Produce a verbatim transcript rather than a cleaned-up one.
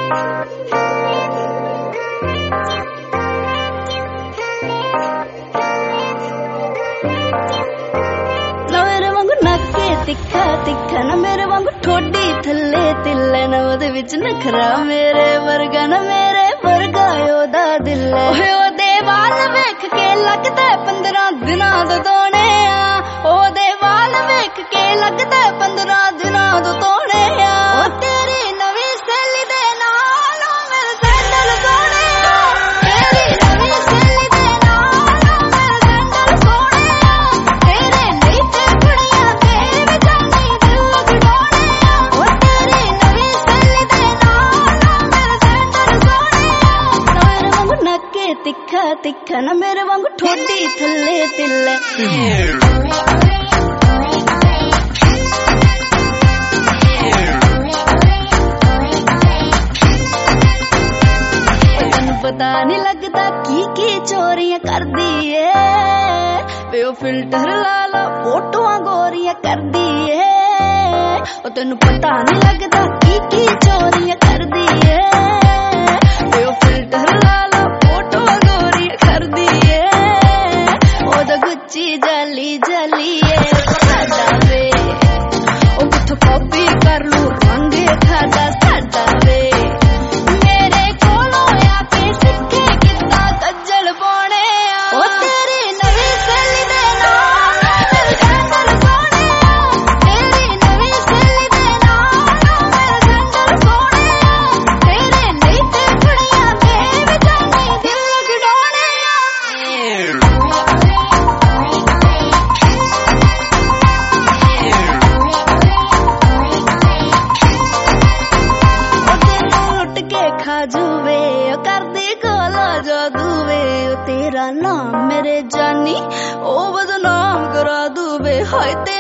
तिखा तिखा ना मेरे वांगू ठोडी थल्ले तिल्ले ना ओदे विच नखरा मेरे वर्गा ना मेरे वर्गा ओदा दिल ओए ओदे वाल वेख के लगदा पंद्रह दिनां दो तोने आ ओदे वाल वेख के लगदा पंद्रह दिनां दो तोने आ ओ तेरी नवी सैली दे नाल ओ मेरे सैंडल सोने आ तेरी नवी सैली दे नाल ओ मेरे सैंडल सोने आ तेरे नहीं ते कुड़ियां तेरे तिखा तिखा ना मेरे वांगू ठोडी थल्ले तिल्ले तैनू पता नहीं लगता की की चोरियां कर दी है वे ओ फिल्टर ला ला फोटोआं गोरियां कर दी है ओ तैनू पता नहीं लगता की की चोरियां कर दी है वे ओ फिल्टर ला ला गुच्ची जली जली साडा वे ओ किथों कॉपी कर लू रंगे खादा साडा वे मेरे कोलों आके सिक्खे कितना कज्जल पाने ओ तेरी नवी सैली दे नाल मेरे सैंडल सोने तेरी नवी सैली दे नाल मेरे सैंडल सोने तेरे नहीं ते कुड़ियां दे विचानी दिल गड़ाने खाजूवे कर दे काला जादूवे तेरा नाम मेरे जानी ओ बदनाम करा दूवे हाय।